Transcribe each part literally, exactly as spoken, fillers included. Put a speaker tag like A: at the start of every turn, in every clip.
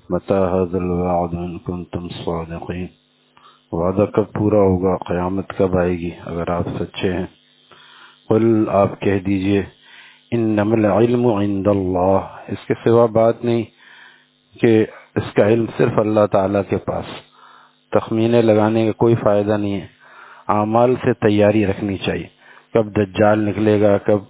A: متى هذا الوعد ان کنتم صادقین، وعدہ کب پورا ہوگا، قیامت کب آئے گی اگر آپ سچے ہیں۔ قل آپ کہہ دیجئے انما العلم عند اللہ، اس کے سوا بات نہیں کہ اس کا علم صرف اللہ تعالیٰ کے پاس، تخمینے لگانے کا کوئی فائدہ نہیں ہے، اعمال سے تیاری رکھنی چاہیے، کب دجال نکلے گا، کب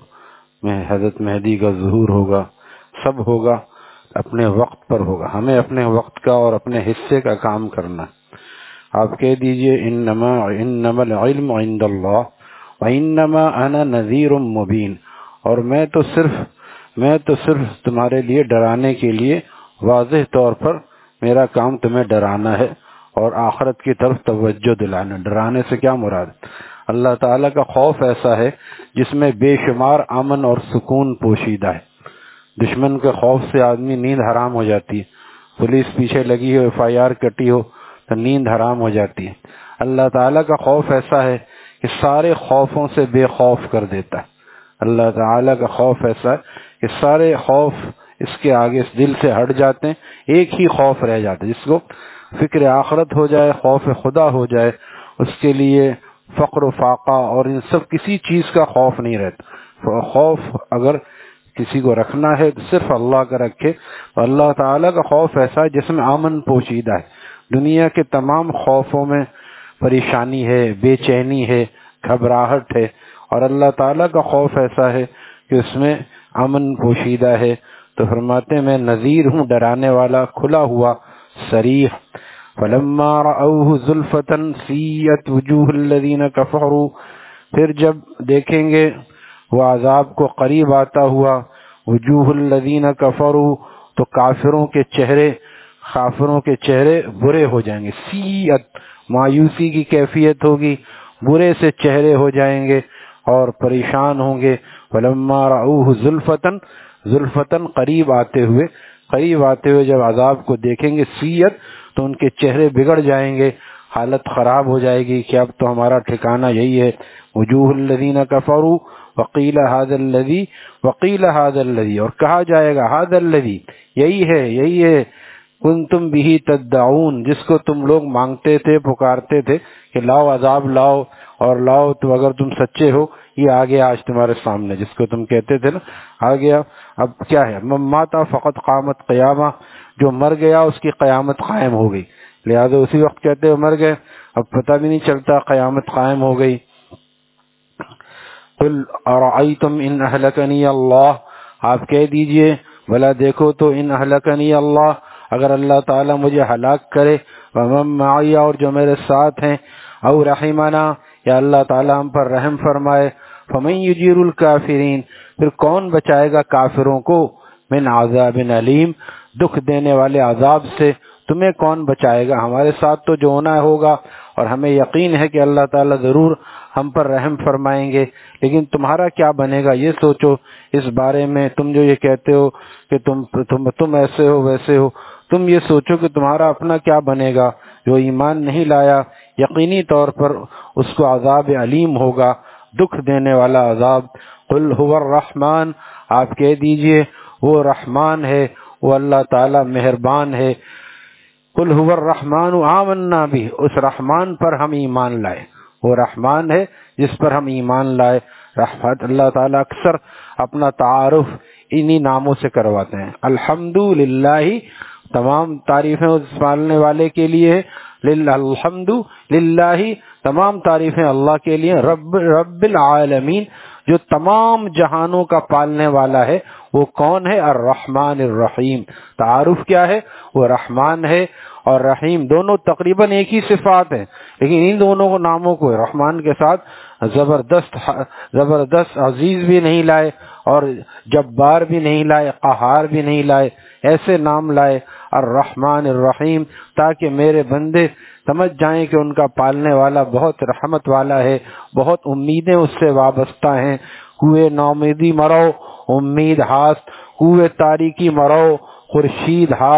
A: حضرت مہدی کا ظہور ہوگا، سب ہوگا اپنے وقت پر ہوگا، ہمیں اپنے وقت کا اور اپنے حصے کا کام کرنا ہے۔ آپ کہہ دیجئے انما انما العلم عند اللہ وانما انا نذیر مبین، اور میں تو صرف میں تو صرف تمہارے لیے ڈرانے کے لیے واضح طور پر میرا کام تمہیں ڈرانا ہے اور آخرت کی طرف توجہ دلانا۔ ڈرانے سے کیا مراد؟ اللہ تعالیٰ کا خوف ایسا ہے جس میں بے شمار امن اور سکون پوشیدہ ہے۔ دشمن کے خوف سے آدمی نیند حرام ہو جاتی ہے، پولیس پیچھے لگی ہو، ایف آئی آر کٹی ہو تو نیند حرام ہو جاتی ہے۔ اللہ تعالیٰ کا خوف ایسا ہے کہ سارے خوفوں سے بے خوف کر دیتا ہے۔ اللہ تعالیٰ کا خوف ایسا ہے کہ سارے خوف اس کے آگے اس دل سے ہٹ جاتے ہیں، ایک ہی خوف رہ جاتا ہے، جس کو فکر آخرت ہو جائے، خوف خدا ہو جائے، اس کے لیے فقر و فاقہ اور ان سب کسی چیز کا خوف نہیں رہتا۔ خوف اگر کسی کو رکھنا ہے تو صرف اللہ کا رکھے۔ اللہ تعالیٰ کا خوف ایسا ہے جس میں امن پوشیدہ ہے۔ دنیا کے تمام خوفوں میں پریشانی ہے، بے چینی ہے، گھبراہٹ ہے، اور اللہ تعالیٰ کا خوف ایسا ہے کہ اس میں امن پوشیدہ ہے۔ تو فرماتے ہیں میں نذیر ہوں، ڈرانے والا، کھلا ہوا، صریح۔ فلما رأوه زلفة سیئت وجوہ الذین کفروا، پھر جب دیکھیں گے وہ عذاب کو قریب آتا ہوا، وجوہ الذین کفروا، تو کافروں کے چہرے کافروں کے چہرے برے ہو جائیں گے۔ سیئت مایوسی کی کیفیت ہوگی، برے سے چہرے ہو جائیں گے اور پریشان ہوں گے۔ فلما رأوه زلفة، زلفتن قریب آتے ہوئے، قریب آتے ہوئے جب عذاب کو دیکھیں گے، سیئت تو ان کے چہرے بگڑ جائیں گے، حالت خراب ہو جائے گی کہ اب تو ہمارا ٹھکانہ یہی ہے۔ وجوہ الذین کفروا وقیل ھذا الذی وقیل ھذا الذی، اور کہا جائے گا ھذا الذی، یہی ہے یہی ہے، کنتم بہ تدعون، جس کو تم لوگ مانگتے تھے، پکارتے تھے کہ لاؤ عذاب لاؤ اور لاؤ، تو اگر تم سچے ہو یہ آ گیا آج تمہارے سامنے، جس کو تم کہتے تھے نا آ گیا۔ اب کیا ہے؟ من مات فقط قامت قیامہ، جو مر گیا اس کی قیامت قائم ہو گئی، لہذا اسی وقت کہتے ہو مر گئے، اب پتہ بھی نہیں چلتا قیامت قائم ہو گئی۔ قل ارأیتم ان اہلکنی اللہ، آپ کہہ دیجئے بھلا دیکھو تو، ان اہلکنی اللہ، اگر اللہ تعالیٰ مجھے ہلاک کرے، ومن معی، اور جو میرے ساتھ ہیں، او رحمنا، یا اللہ تعالیٰ ہم پر رحم فرمائے، فمن یجیر الکافرین، پھر کون بچائے گا کافروں کو، من عذاب علیم، دکھ دینے والے عذاب سے، تمہیں کون بچائے گا؟ ہمارے ساتھ تو جو ہونا ہوگا، اور ہمیں یقین ہے کہ اللہ تعالیٰ ضرور ہم پر رحم فرمائیں گے، لیکن تمہارا کیا بنے گا یہ سوچو اس بارے میں۔ تم جو یہ کہتے ہو کہ تم تم تم ایسے ہو ویسے ہو، تم یہ سوچو کہ تمہارا اپنا کیا بنے گا۔ جو ایمان نہیں لایا یقینی طور پر اس کو عذاب علیم ہوگا، دکھ دینے والا عذاب۔ قل هو الرحمن، آپ کہہ دیجئے وہ رحمان ہے، وہ اللہ تعالیٰ مہربان ہے۔ قل هو الرحمن آمنا به، اس رحمان پر ہم ایمان لائے، وہ رحمان ہے جس پر ہم ایمان لائے۔ رحمت اللہ تعالیٰ اکثر اپنا تعارف انہی ناموں سے کرواتے ہیں۔ الحمدللہ، تمام تعریفیں اس پالنے والے کے لیے، الحمد للہ، تمام تعریفیں اللہ کے لیے، رب رب العالمین، جو تمام جہانوں کا پالنے والا ہے، وہ کون ہے؟ الرحمن الرحیم۔ تعارف کیا ہے؟ وہ رحمان ہے اور رحیم، دونوں تقریباً ایک ہی صفات ہیں، لیکن ان دونوں ناموں کو رحمان کے ساتھ زبردست زبردست عزیز بھی نہیں لائے اور جبار بھی نہیں لائے، قہار بھی نہیں لائے، ایسے نام لائے الرحمن الرحیم، تاکہ میرے بندے سمجھ جائیں کہ ان کا پالنے والا بہت رحمت والا ہے، بہت امیدیں اس سے وابستہ ہیں۔ کوئے نومیدی مرو امید ہاست، کوئے تاریکی مرو خورشید ہاست،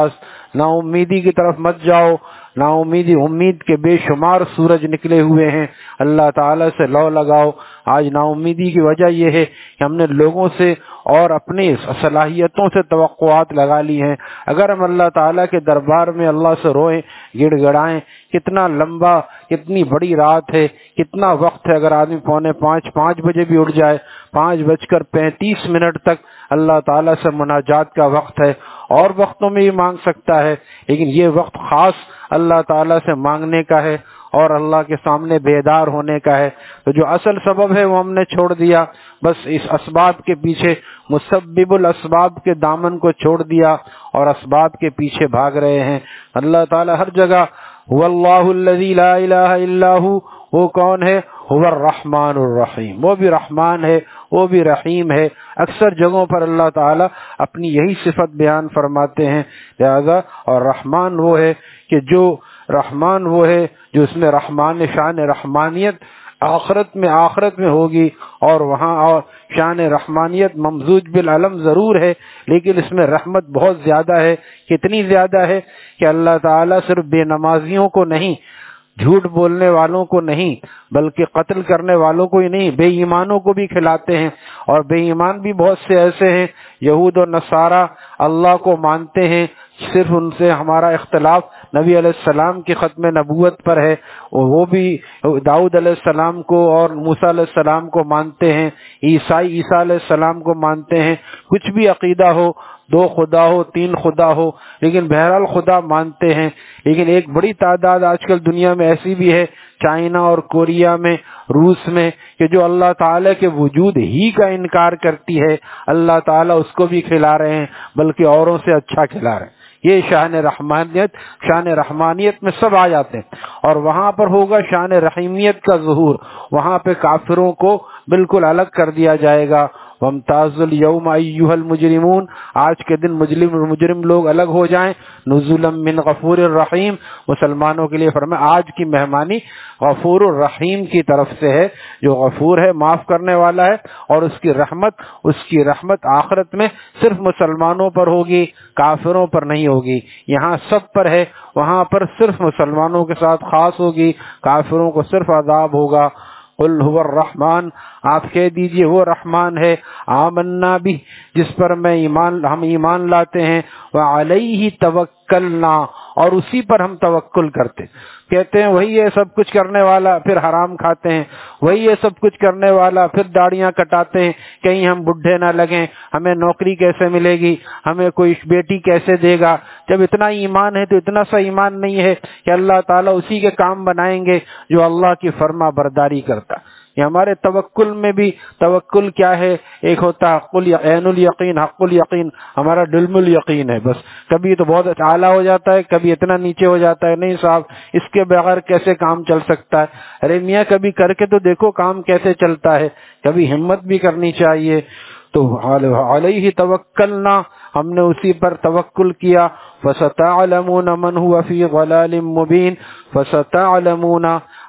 A: نا امیدی کی طرف مت جاؤ، نا امیدی امید کے بے شمار سورج نکلے ہوئے ہیں، اللہ تعالیٰ سے لو لگاؤ۔ آج نا امیدی کی وجہ یہ ہے کہ ہم نے لوگوں سے اور اپنی صلاحیتوں سے توقعات لگا لی ہیں۔ اگر ہم اللہ تعالیٰ کے دربار میں اللہ سے روئیں، گڑ گڑائیں، کتنا لمبا، کتنی بڑی رات ہے، کتنا وقت ہے، اگر آدمی پونے پانچ پانچ بجے بھی اٹھ جائے، پانچ بج کر پینتیس منٹ تک اللہ تعالیٰ سے مناجات کا وقت ہے، اور وقتوں میں بھی مانگ سکتا ہے، لیکن یہ وقت خاص اللہ تعالیٰ سے مانگنے کا ہے اور اللہ کے سامنے بیدار ہونے کا ہے۔ تو جو اصل سبب ہے وہ ہم نے چھوڑ دیا، بس اس اسباب کے پیچھے، مسبب الاسباب کے دامن کو چھوڑ دیا اور اسباب کے پیچھے بھاگ رہے ہیں۔ اللہ تعالیٰ ہر جگہ هو اللہ الذی لا الہ الا هو، وہ کون ہے؟ هو الرحمن الرحیم، وہ بھی رحمان ہے، وہ بھی رحیم ہے۔ اکثر جگہوں پر اللہ تعالیٰ اپنی یہی صفت بیان فرماتے ہیں، لہذا اور رحمان وہ ہے کہ جو رحمان وہ ہے جو اس میں رحمان شان رحمانیت آخرت میں آخرت میں ہوگی، اور وہاں اور شان رحمانیت ممزوج بالعلم ضرور ہے، لیکن اس میں رحمت بہت زیادہ ہے۔ کتنی زیادہ ہے کہ اللہ تعالیٰ صرف بے نمازیوں کو نہیں، جھوٹ بولنے والوں کو نہیں، بلکہ قتل کرنے والوں کو ہی نہیں، بے ایمانوں کو بھی کھلاتے ہیں۔ اور بے ایمان بھی بہت سے ایسے ہیں، یہود و نصارہ اللہ کو مانتے ہیں، صرف ان سے ہمارا اختلاف نبی علیہ السلام کی ختم نبوت پر ہے، وہ بھی داؤد علیہ السلام کو اور موسیٰ علیہ السلام کو مانتے ہیں، عیسائی عیسیٰ علیہ السلام کو مانتے ہیں، کچھ بھی عقیدہ ہو، دو خدا ہو، تین خدا ہو، لیکن بہرحال خدا مانتے ہیں۔ لیکن ایک بڑی تعداد آج کل دنیا میں ایسی بھی ہے، چائنا اور کوریا میں، روس میں، کہ جو اللہ تعالیٰ کے وجود ہی کا انکار کرتی ہے، اللہ تعالیٰ اس کو بھی کھلا رہے ہیں، بلکہ اوروں سے اچھا کھلا رہے ہیں۔ یہ شان رحمانیت شان رحمانیت میں سب آ جاتے ہیں، اور وہاں پر ہوگا شان رحیمیت کا ظہور، وہاں پہ کافروں کو بالکل الگ کر دیا جائے گا۔ وَامْتَازُوا الْيَوْمَ أَيُّهَا الْمُجْرِمُونَ، آج کے دن مجرم مجرم لوگ الگ ہو جائیں۔ نُزُلًا مِّن غَفُورٍ الرحیم، مسلمانوں کے لیے فرمایا آج کی مہمانی غفور الرحیم کی طرف سے ہے، جو غفور ہے، معاف کرنے والا ہے، اور اس کی رحمت اس کی رحمت آخرت میں صرف مسلمانوں پر ہوگی، کافروں پر نہیں ہوگی۔ یہاں سب پر ہے، وہاں پر صرف مسلمانوں کے ساتھ خاص ہوگی، کافروں کو صرف عذاب ہوگا۔ قل هو الرحمن، آپ کہہ دیجئے وہ رحمان ہے، آمنا بھی، جس پر میں ایمان ہم ایمان لاتے ہیں، وعلیہ توکلنا، اور اسی پر ہم توکل کرتے، کہتے ہیں وہی ہے سب کچھ کرنے والا، پھر حرام کھاتے ہیں، وہی ہے سب کچھ کرنے والا، پھر داڑیاں کٹاتے ہیں، کہیں ہم بڈھے نہ لگیں، ہمیں نوکری کیسے ملے گی، ہمیں کوئی بیٹی کیسے دے گا۔ جب اتنا ایمان ہے تو اتنا سا ایمان نہیں ہے کہ اللہ تعالیٰ اسی کے کام بنائیں گے جو اللہ کی فرما برداری کرتا۔ یہ ہمارے توکل میں بھی، توکل کیا ہے؟ ایک ہوتا حق عین الیقین، حق الیقین، ہمارا دلم الیقین ہے، بس کبھی تو بہت اعلیٰ ہو جاتا ہے، کبھی اتنا نیچے ہو جاتا ہے، نہیں صاحب اس کے بغیر کیسے کام چل سکتا ہے؟ ارے میاں کبھی کر کے تو دیکھو کام کیسے چلتا ہے، کبھی ہمت بھی کرنی چاہیے۔ تو علیہ توکلنا، ہم نے اسی پر توکل کیا۔ فستعلمون من هو فی ضلال مبین، فستعلمون،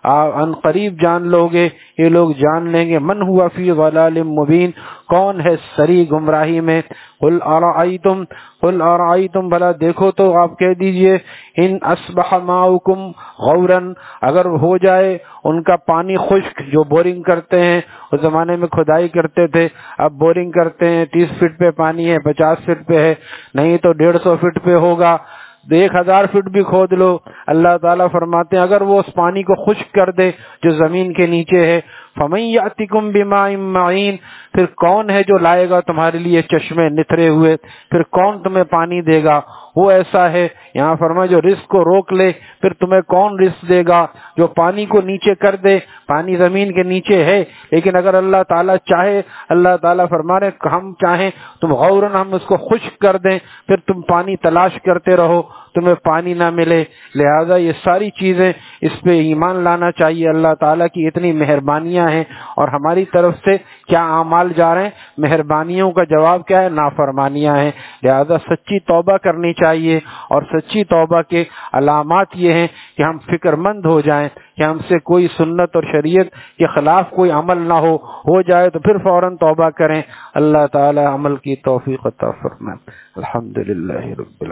A: ان قریب جان لوگے، یہ لوگ جان لیں گے، من هو فی ضلال مبین، کون ہے سری گمراہی میں۔ قل ارائیتم قل ارائیتم، بھلا دیکھو تو آپ کہہ دیجئے، ان اصبح ماؤکم غورا، اگر ہو جائے ان کا پانی خشک، جو بورنگ کرتے ہیں، اس زمانے میں کھدائی کرتے تھے، اب بورنگ کرتے ہیں، تیس فٹ پہ پانی ہے، پچاس فٹ پہ ہے، نہیں تو ڈیڑھ سو فٹ پہ ہوگا، ایک ہزار فٹ بھی کھود لو۔ اللہ تعالیٰ فرماتے ہیں اگر وہ اس پانی کو خشک کر دے جو زمین کے نیچے ہے، فَمَن يَأْتِكُم بِمَاءٍ مَّعِينٍ، پھر کون ہے جو لائے گا تمہارے لیے چشمے نتھرے ہوئے، پھر کون تمہیں پانی دے گا؟ وہ ایسا ہے، یہاں فرمایا جو رزق کو روک لے، پھر تمہیں کون رزق دے گا؟ جو پانی کو نیچے کر دے، پانی زمین کے نیچے ہے، لیکن اگر اللہ تعالیٰ چاہے، اللہ تعالیٰ فرما رہے ہم چاہیں تم غوراً ہم اس کو خشک کر دیں، پھر تم پانی تلاش کرتے رہو، تمہیں پانی نہ ملے۔ لہذا یہ ساری چیزیں، اس پہ ایمان لانا چاہیے، اللہ تعالیٰ کی اتنی مہربانیاں ہیں، اور ہماری طرف سے کیا اعمال جا رہے ہیں، مہربانیوں کا جواب کیا ہے؟ نافرمانیاں ہیں۔ لہذا سچی توبہ کرنی چاہیے، اور سچی توبہ کے علامات یہ ہیں کہ ہم فکر مند ہو جائیں کہ ہم سے کوئی سنت اور شریعت کے خلاف کوئی عمل نہ ہو، ہو جائے تو پھر فوراً توبہ کریں۔ اللہ تعالی عمل کی توفیق عطا فرمائے۔ الحمدللہ رب العالمین۔